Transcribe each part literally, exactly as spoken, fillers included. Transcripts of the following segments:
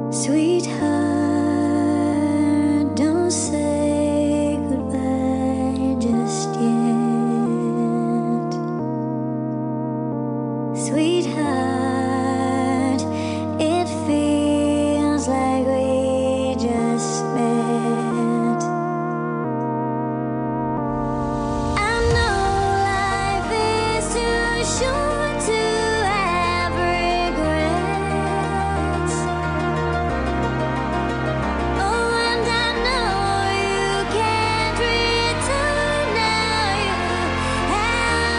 Sweetheart, don't say goodbye just yet. Sweetheart, it feels like we just met. I know life is too short to have regrets. Oh, and I know you can't return now. You have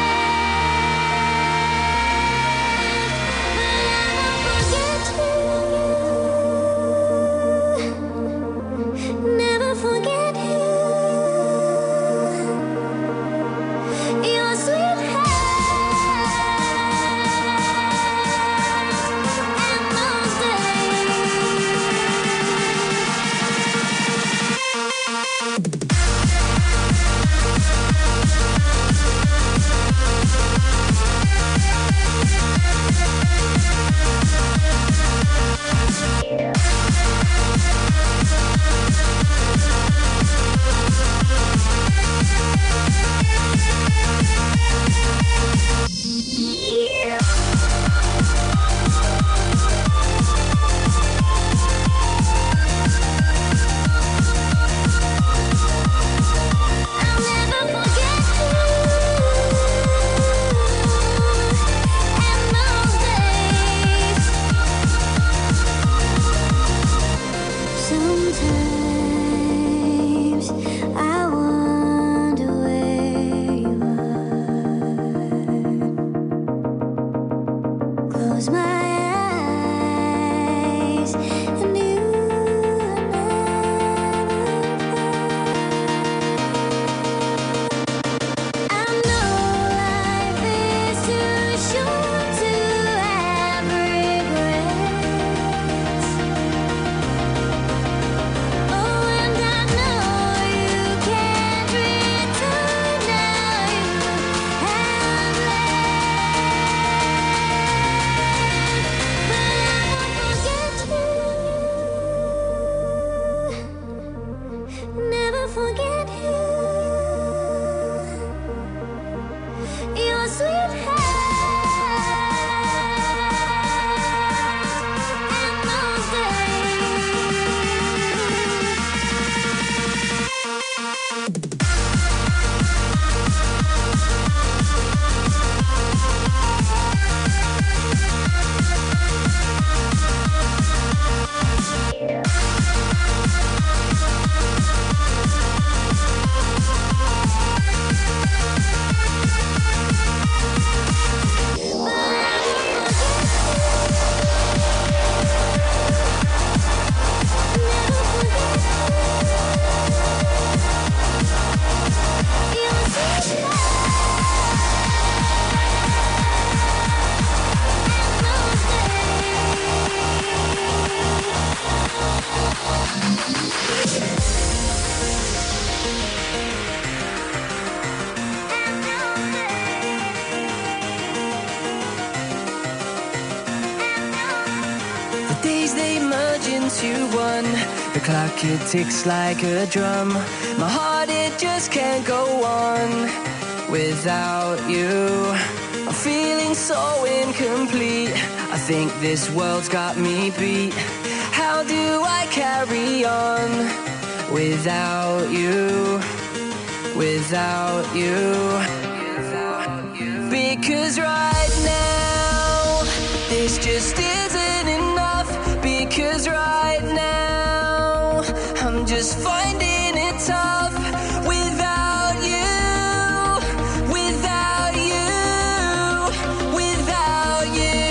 left, but I won't forget you. Never forget you. Your sweetheart, and those I'll never forget you. And those days. Sometimes I wonder where you are. Close my eyes and you I know life is too short to have regrets. Oh, and I know you can't return now. You have left, but I won't forget you. Never forget you. Your sweetheart, and those The days they merge into one. The clock it ticks like a drum. My heart it just can't go on without you. I'm feeling so incomplete. I think this world's got me beat. How do I carry on without you? Without you. Because right now this just isn't enough. Because right now I'm just finding it tough without you. Without you. Without you.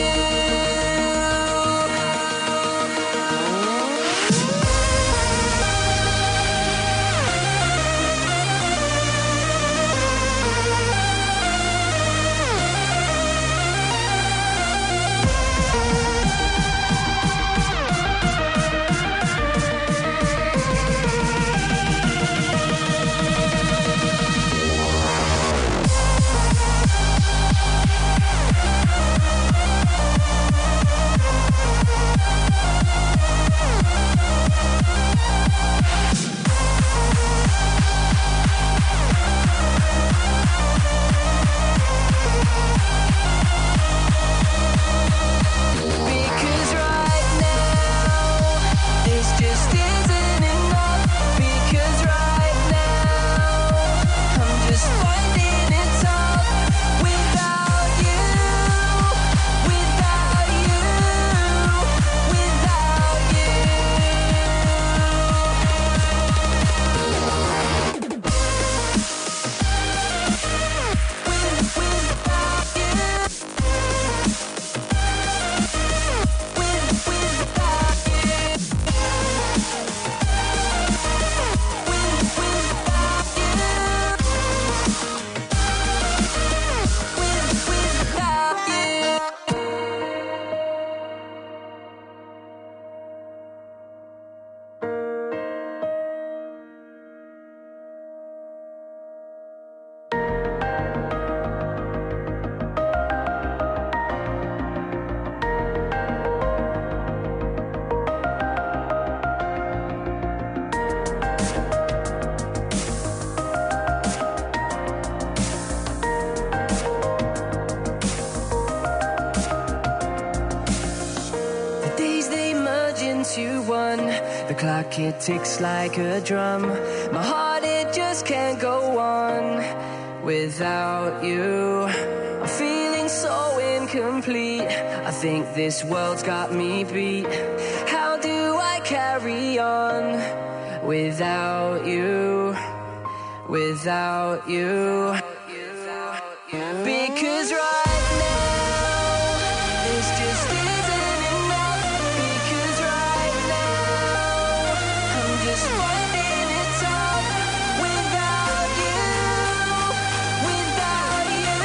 days they merge into one. The clock it ticks like a drum. My heart it just can't go on without you. I'm feeling so incomplete. I think this world's got me beat. How do I carry on without you? Without you? Because right now this just isn't enough. Because right now I'm just finding it tough without you, without you,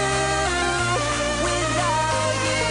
without you.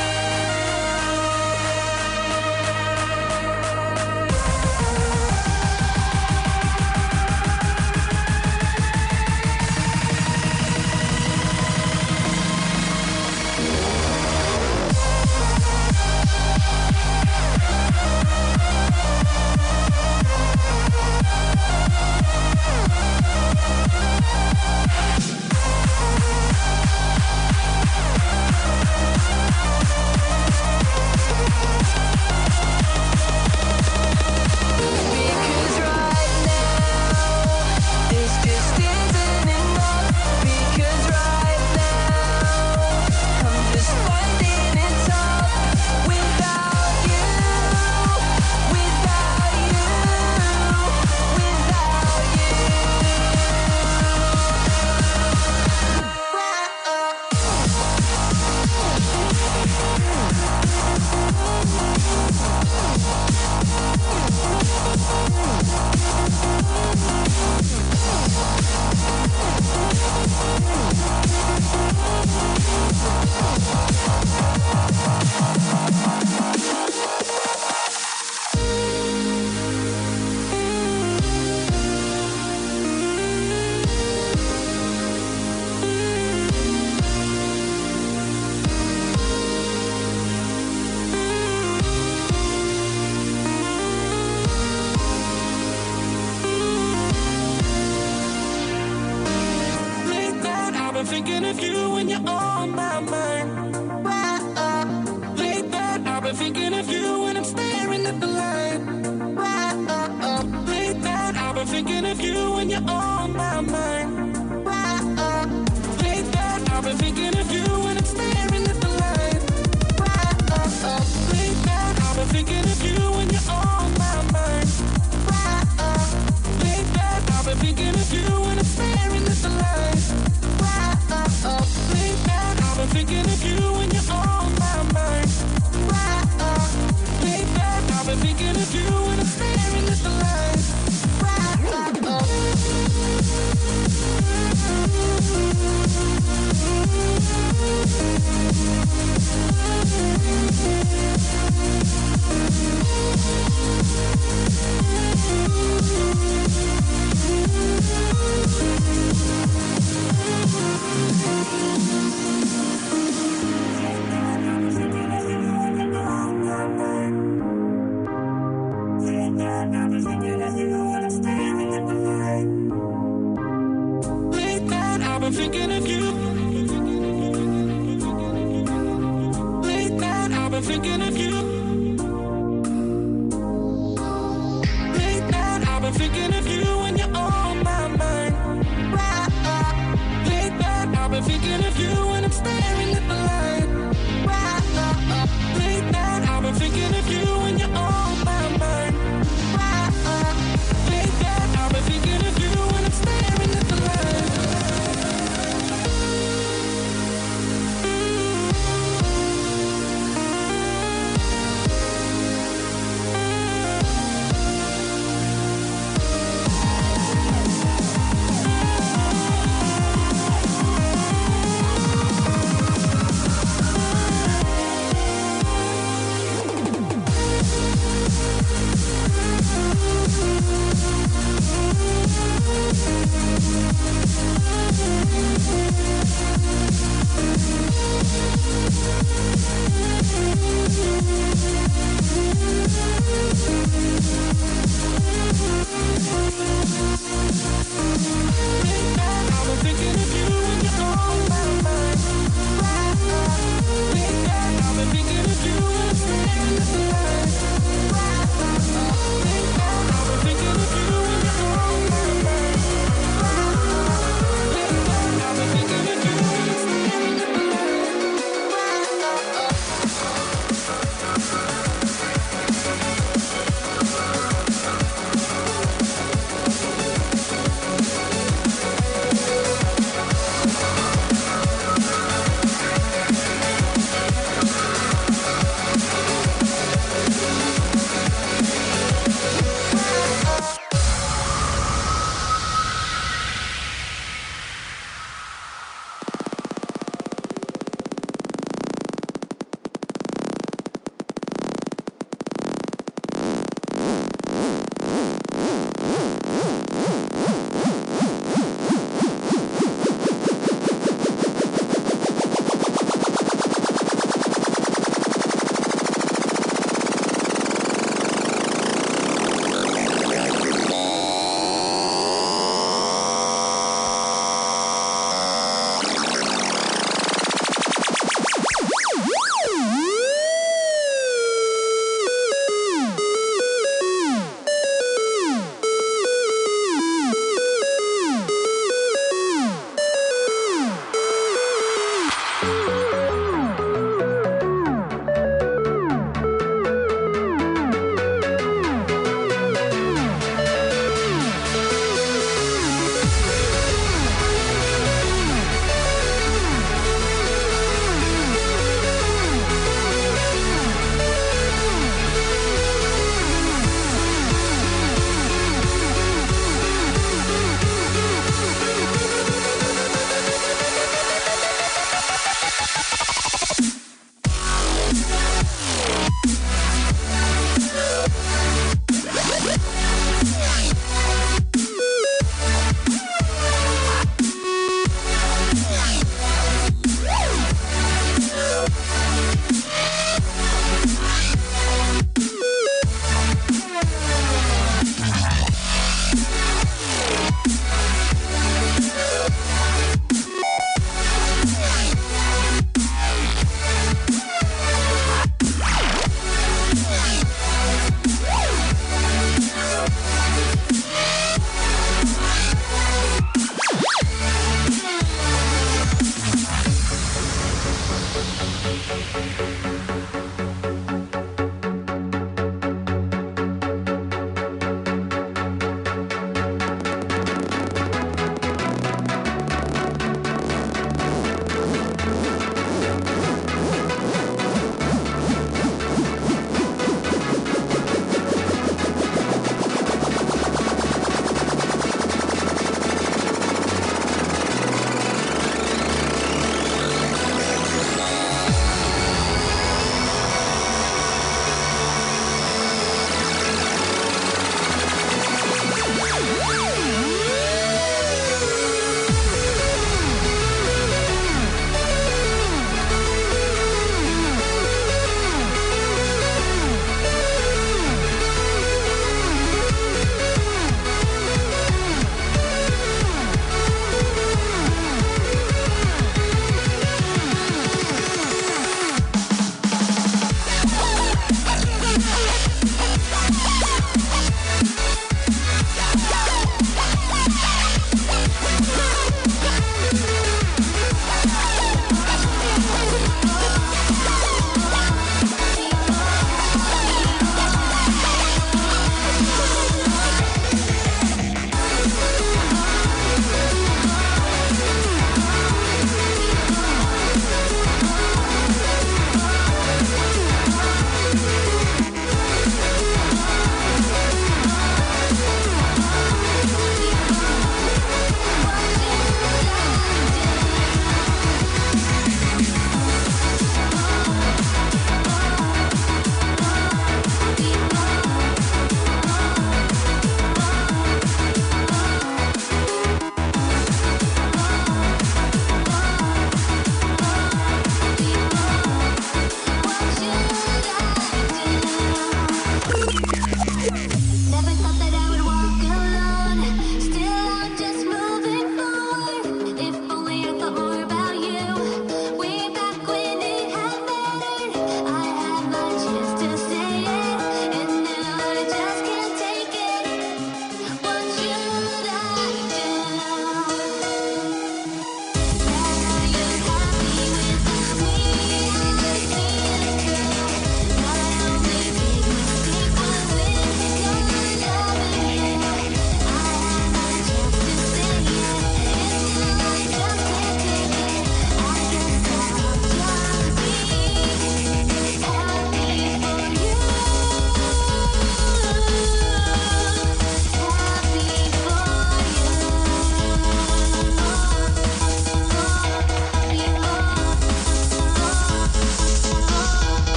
Because right now this just isn't enough. Because right now I'm just finding it tough without you, without you, without you. Late night, I've been thinking of you when you're on my mind. Late night, I've been thinking of you when I'm staring at the light. Late night, I've been thinking of you when you're on my mind. Late night, I've been thinking of you when I'm staring at the light. Late night, I've been thinking of you when you're on my mind. Late night, I've been thinking of you when I'm staring at the light. Late night, I've been thinking of you when you're on my mind. Late night, I've been thinking of you when I'm staring at the light. Late night, I've been thinking of you. Late night, I've been thinking of you. Late night, I've been thinking of you when you're on my mind. Late night, I've been thinking of you when I'm staring at the light. Late night, I've been thinking of you when you're on my mind. Late night, I've been thinking of you when I'm staring at the light.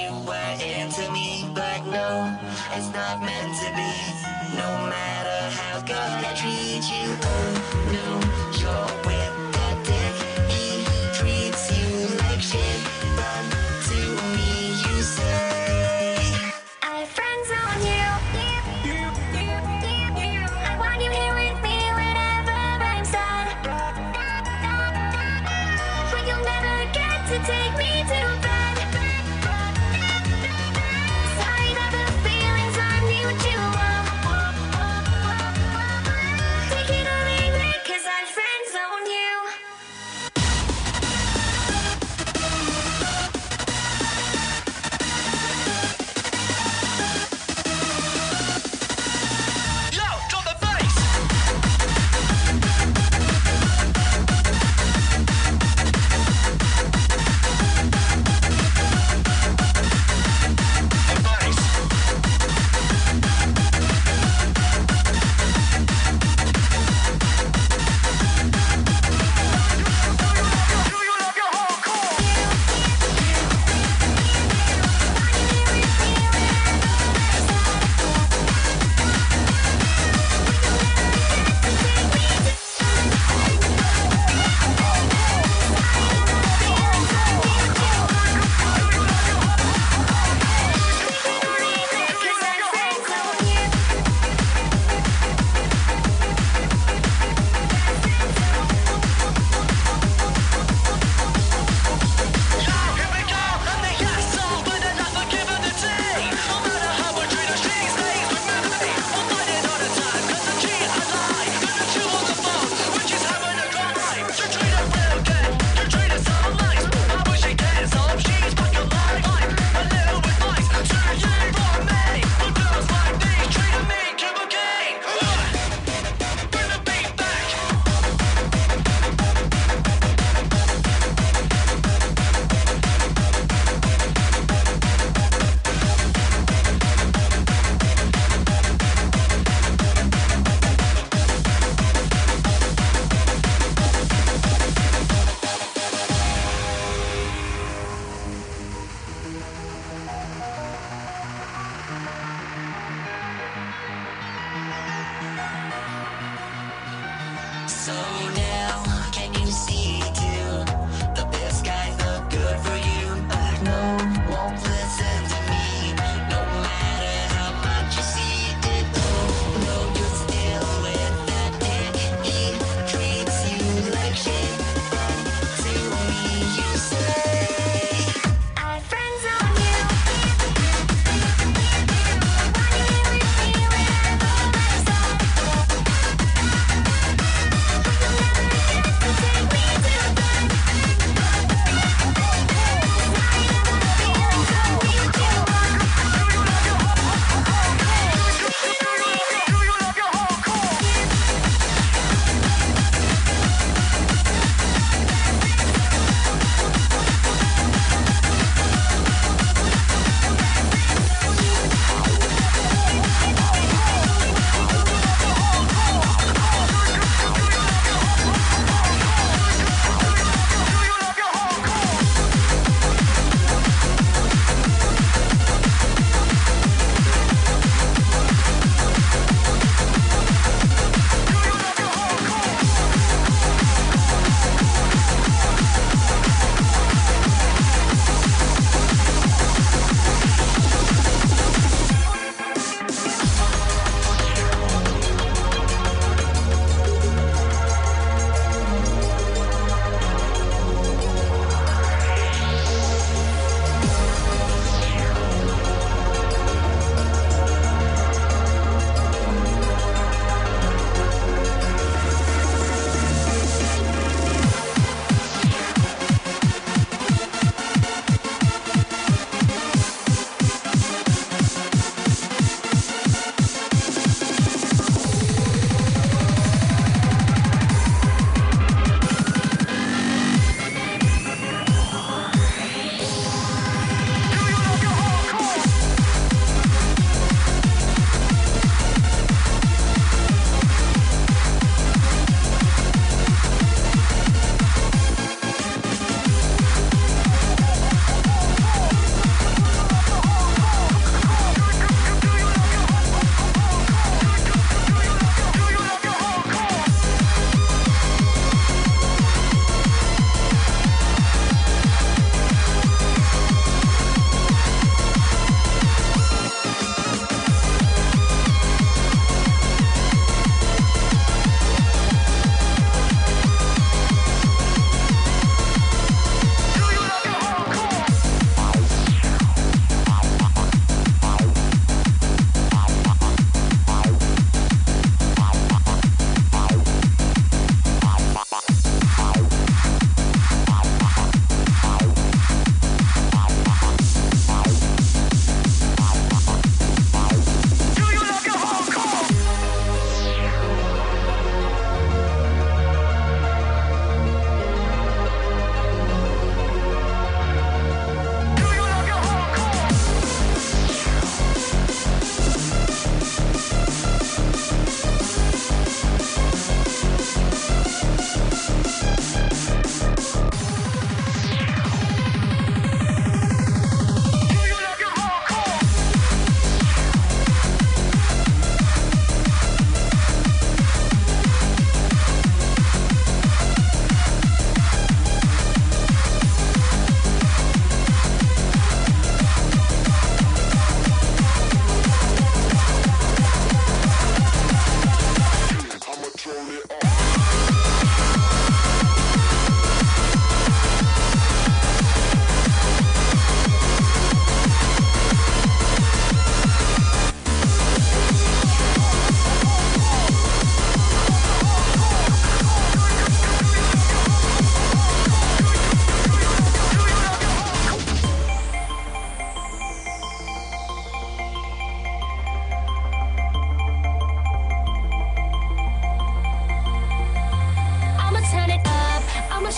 you were into me, but no, it's not meant to be. No matter how good I treat you, oh no, you're with that dick. He treats you like shit, but to me you say I friends on you. I want you here with me whenever I'm sad, but you'll never get to take me to bed. Sorry that the feelings aren't mutual. Take it or leave it, 'cause I friend zone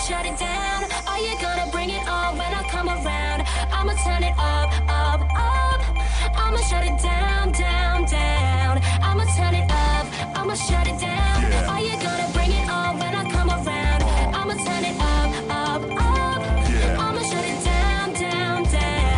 shut it down. Are you gonna bring it on when I come around? I'ma turn it up, up, up. I'ma shut it down, down, down. I'ma turn it up, I'ma shut it down. Yeah. Are you gonna bring it on when I come around? I'ma turn it up, up, up. Yeah. I'ma shut it down, down, down.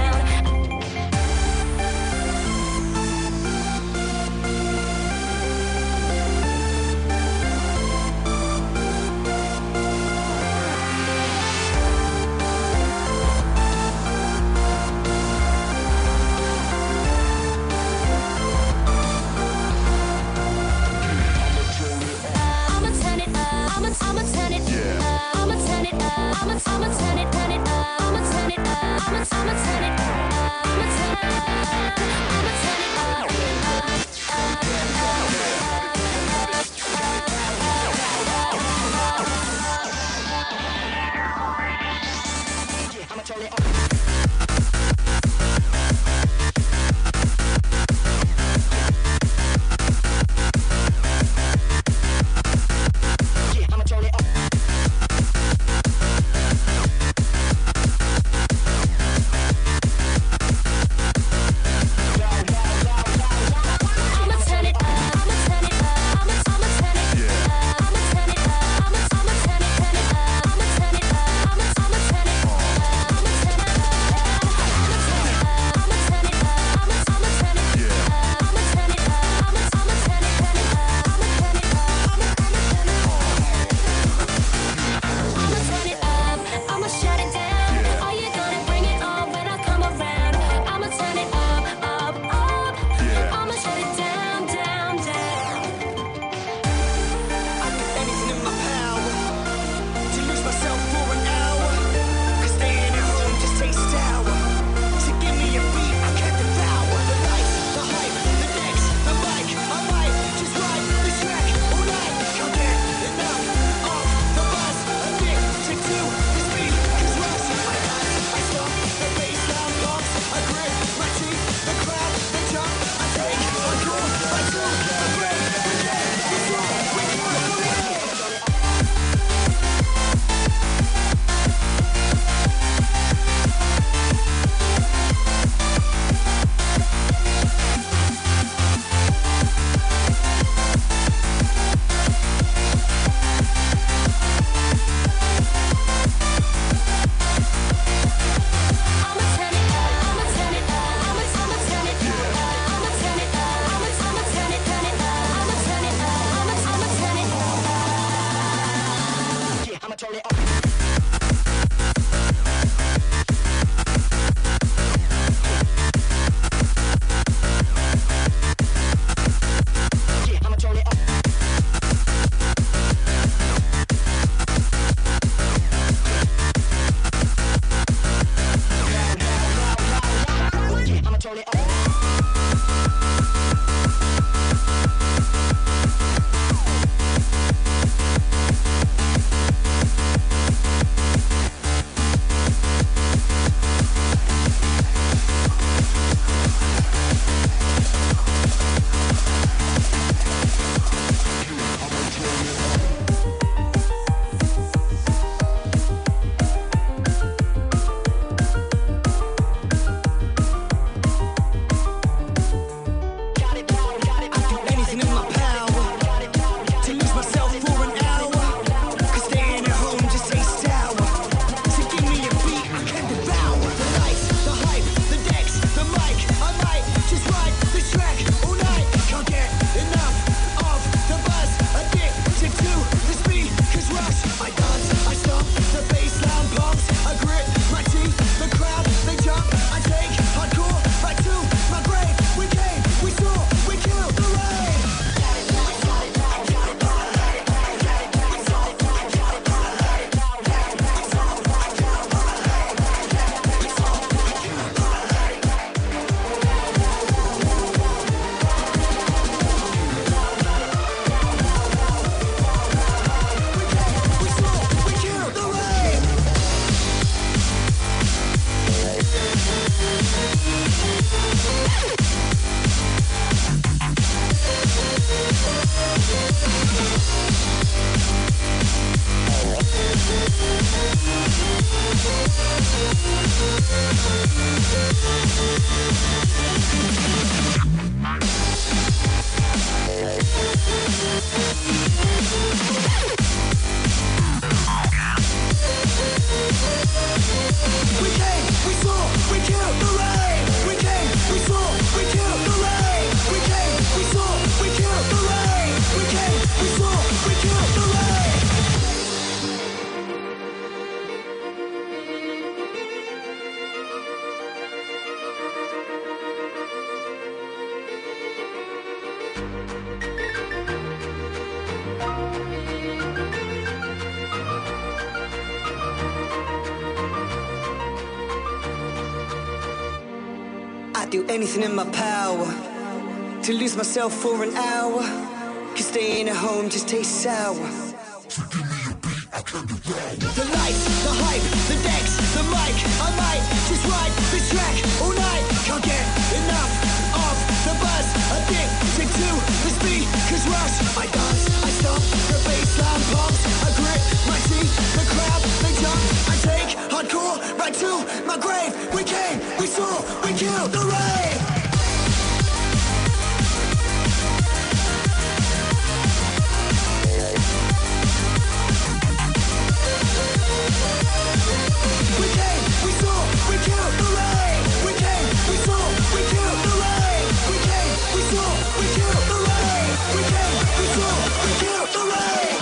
I'd do anything in my power to lose myself for an hour. Cause staying at home just tastes sour. The lights, the hype, the decks, the mic, I might just ride this track all night. Can't get enough of the buzz, addicted to the speakers rush. I dance, I stop, the bassline pops, I grip my teeth, the crowd, they jump. I take hardcore right to my grave. We came, we saw, we killed the rave. We came, we saw, we killed the rave. We came, we saw, we killed the rave. We came, we saw, we killed the rave. We came, we saw, we killed the rave.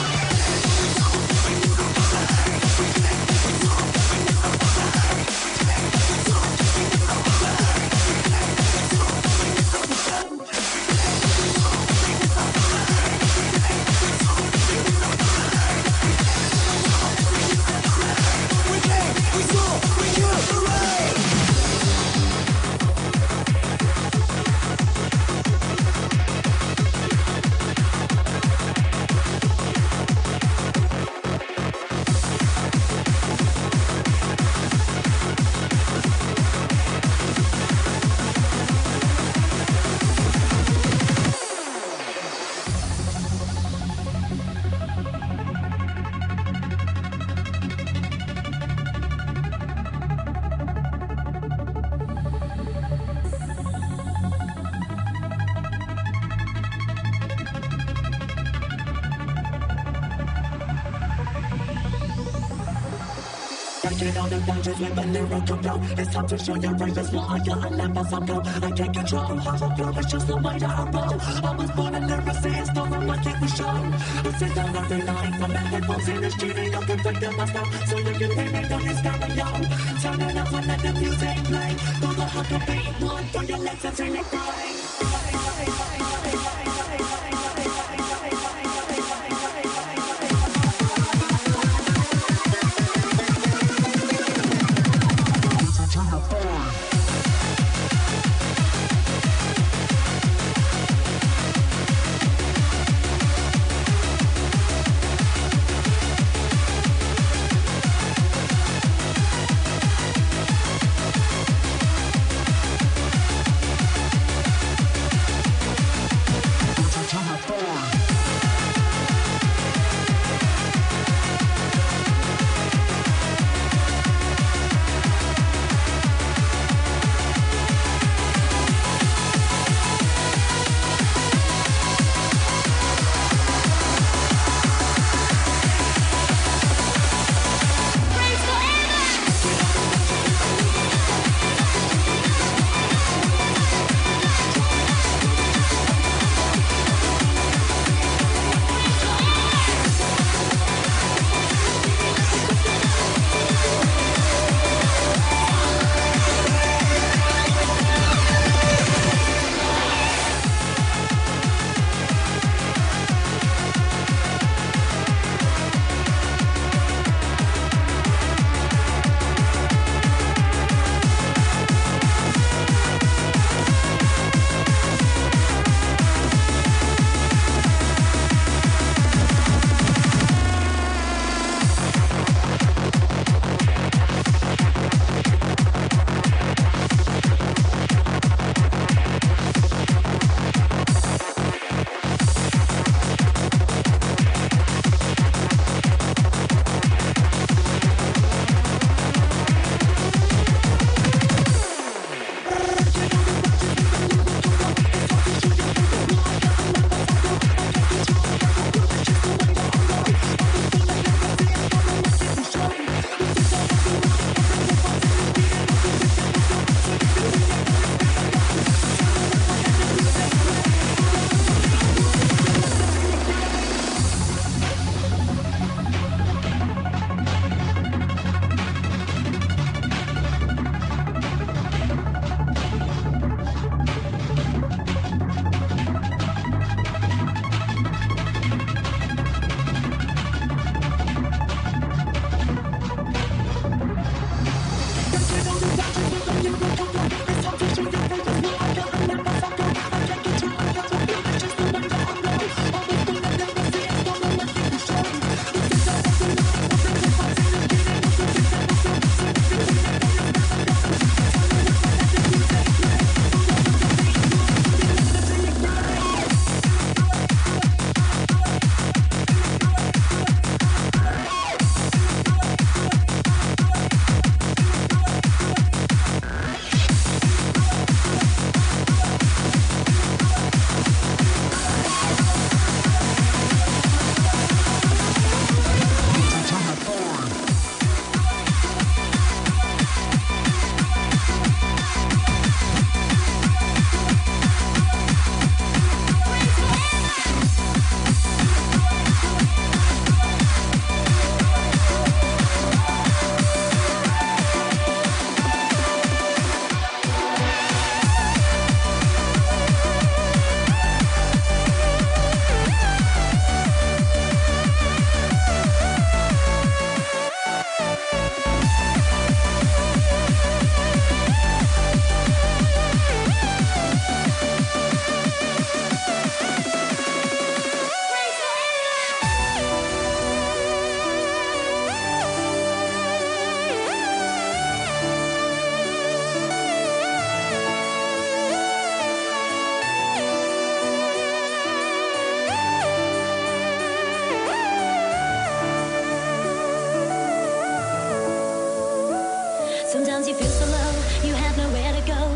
Breaking all the boundaries with a lyrical flow. It's time to show your greatness. What I got a lamp as I go. I can't control how I flow. It's just the way that I roll. I was born a lyricist, don't know what it was shown. I sit down every night from the headphones in the studio, perfecting my style, so you can hear me on your stereo. Turn it up and let the music play. Go the hard to beat one for your legs and sing it right.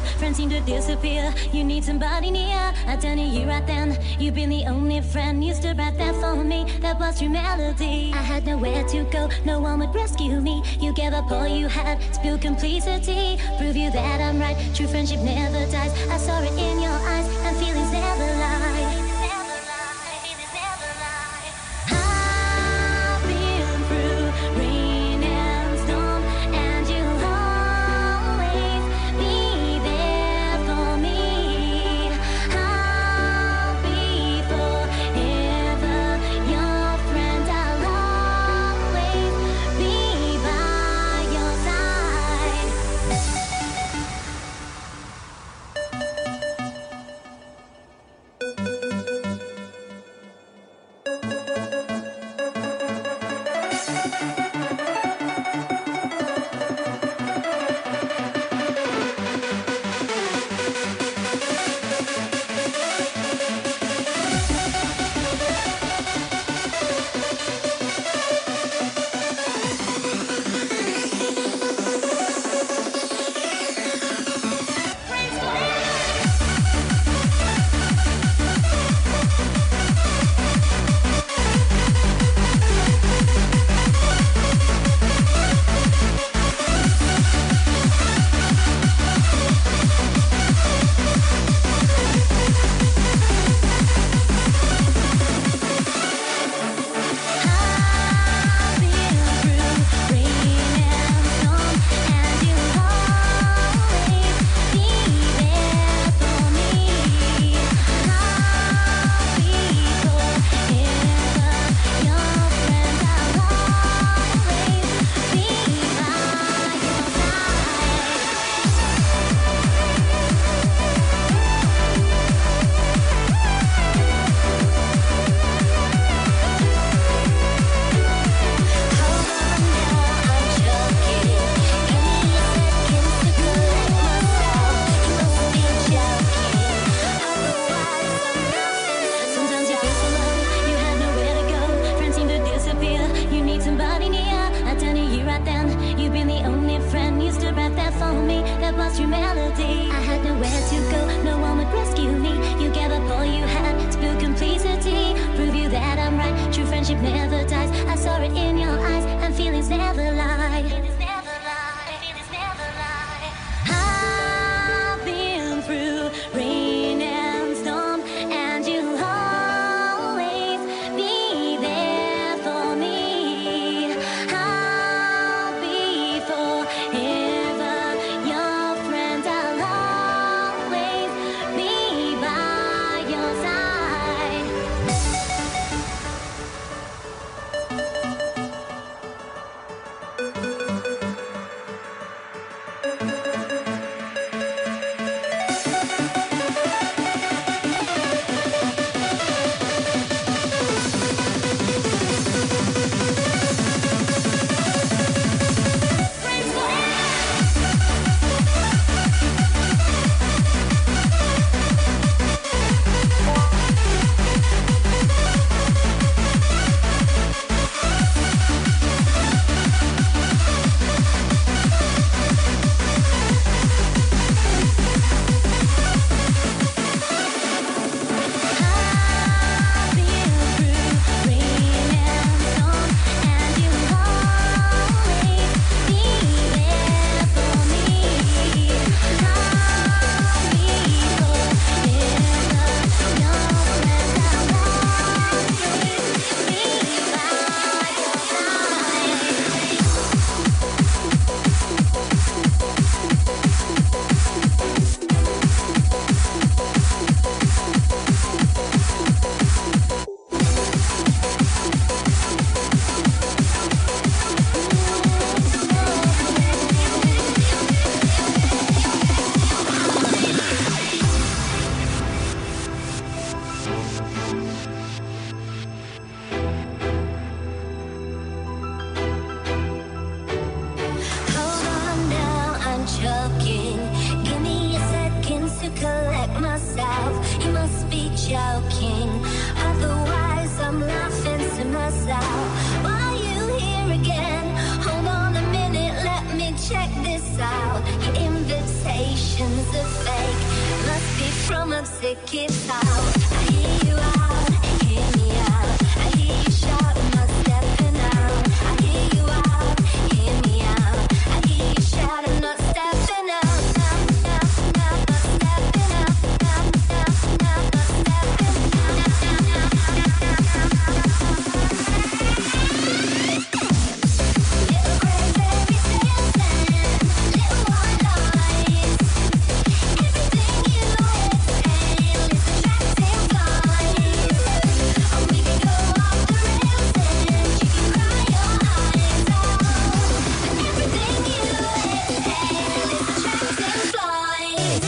friends seem to disappear. You need somebody near. I done it you right then. You've been the only friend. You stood right there for me. That was your melody. I had nowhere to go. No one would rescue me. You gave up all you had. Spilled complicity. Prove you that I'm right. True friendship never dies. I saw it in your eyes. And feelings never lie. check this out. Your invitations are from a ticket out. I hear you out, hear me out. I hear you shout, I'm not stepping out. I hear you out, hear me out. I hear you shout, I'm not stepping out. Now, now, now, not stepping out. Now, now, now, not stepping out. Little cranberry dancing, little white lies. Everything you exhale is attracting flies. Oh, we can go off the rails and you can cry your eyes out. Everything you exhale is attracting flies.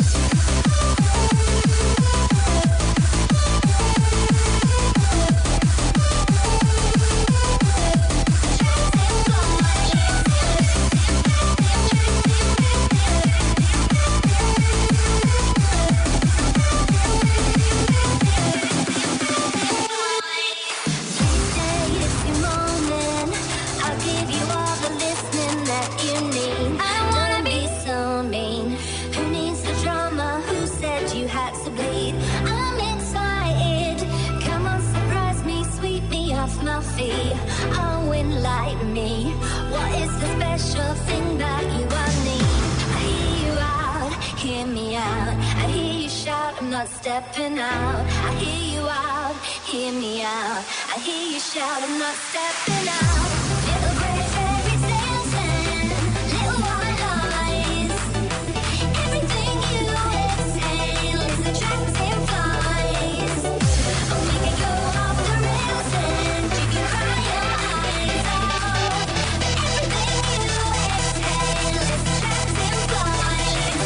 I'll give you all the listening that you need. I don't wanna be so mean. Who needs the drama? Who said you had to bleed? I'm excited. Come on, surprise me, sweep me off my feet. Oh, enlighten me. What is the special thing that you want need? I hear you out, hear me out. I hear you shout, I'm not stepping out. I hear you out, hear me out. I hear you shout, I'm not stepping out. Little gray fairies dancing, little white lies. Everything you exhale is attracting flies. Oh, we can go off the rails and you can cry your eyes out. Everything you exhale is attracting flies.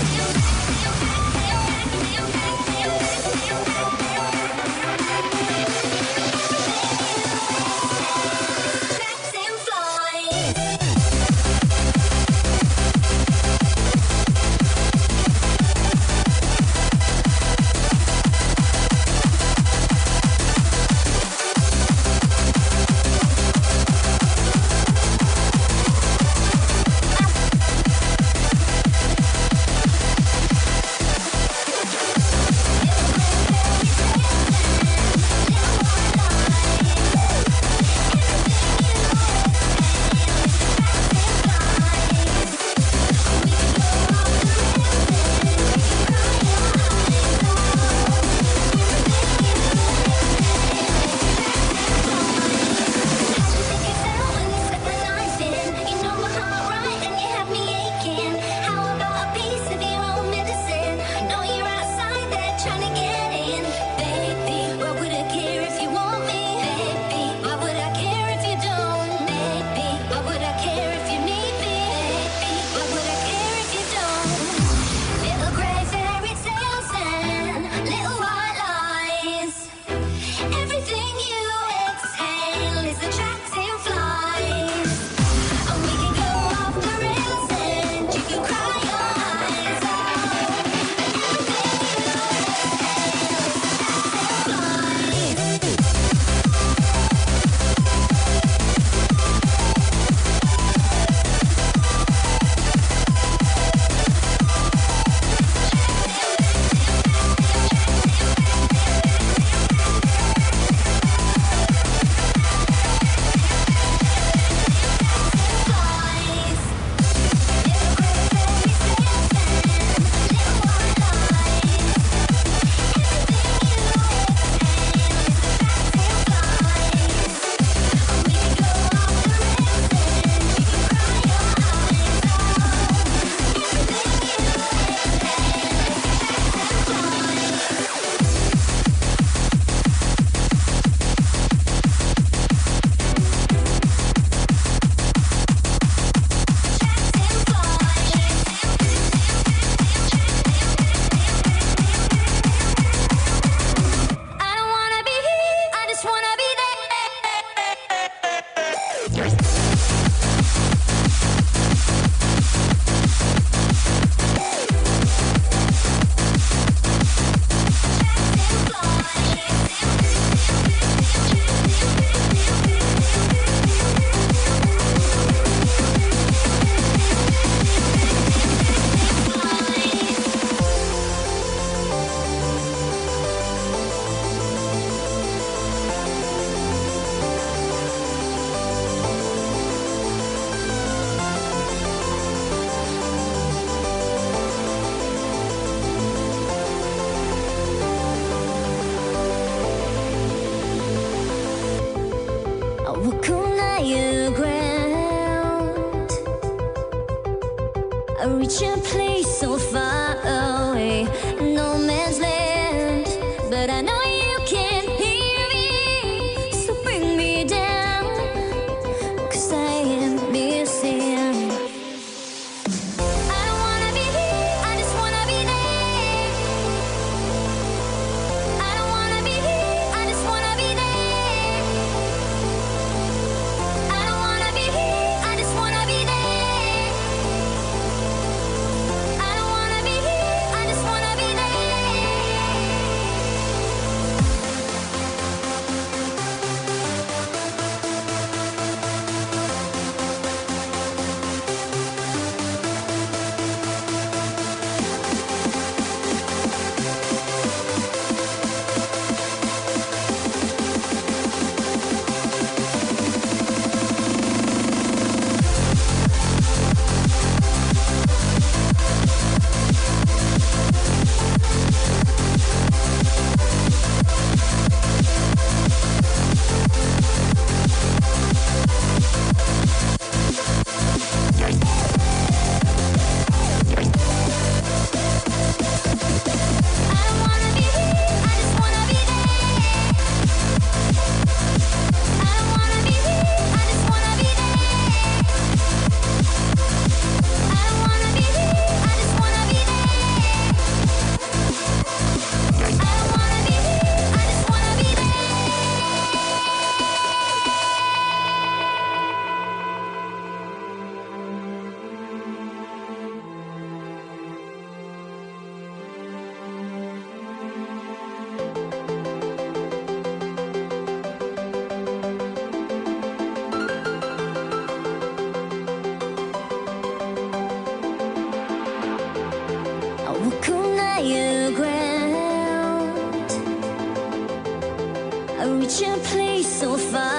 Attracting walk on higher ground. I reach a place so far away, no man's land, but I know you can hear me, so bring me down, 'cause I am missing. I don't wanna be here, I just wanna be there. I don't wanna be here, I just wanna be there. I don't wanna be here, I just wanna be there. I don't wanna be here, I just wanna be there. I don't wanna be here, I just wanna be there. I don't wanna be here, I just wanna be there. I don't wanna be here, I just wanna be there. I don't wanna be here, I just wanna be there. I walk on higher ground. I reach a place so far